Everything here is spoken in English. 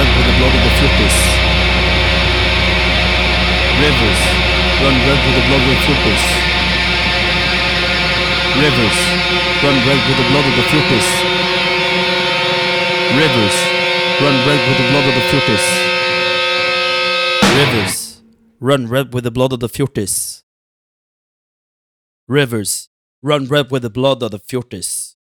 with the blood of the fetus. Rivers run red with the blood of the fetus. Rivers run red with the blood of the fetus. Rivers run red with the blood of the fetus. Rivers run red with the blood of the fetus. Rivers run red with the blood of the fetus.